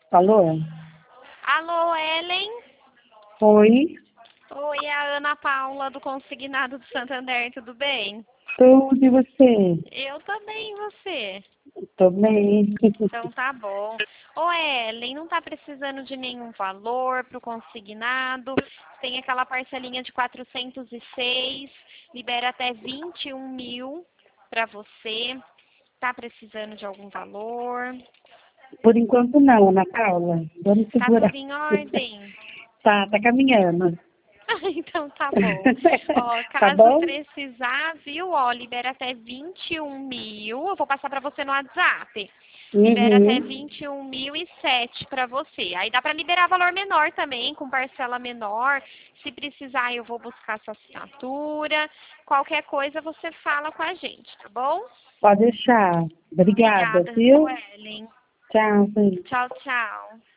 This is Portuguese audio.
Alô? Alô, Ellen? Oi? Oi, é a Ana Paula do Consignado do Santander, tudo bem? Tudo e você? Eu também, e você? Tô bem. Então tá bom. Ô, Ellen, não tá precisando de nenhum valor pro consignado? Tem aquela parcelinha de 406, libera até 21 mil pra você. Tá precisando de algum valor? Por enquanto não, Ana Paula. Vamos Tá segurar. tudo em ordem? Tá caminhando. Então tá bom. Ó, Tá caso bom? precisar, viu? Ó, libera até 21 mil. Eu vou passar pra você no WhatsApp. Libera até Uhum. 21.007 pra você. Aí dá pra liberar valor menor também, com parcela menor. Se precisar, eu vou buscar sua assinatura. Qualquer coisa você fala com a gente, tá bom? Pode deixar. Obrigada, Obrigada, viu, viu? Ellen? Tchau, beijo. Tchau, tchau.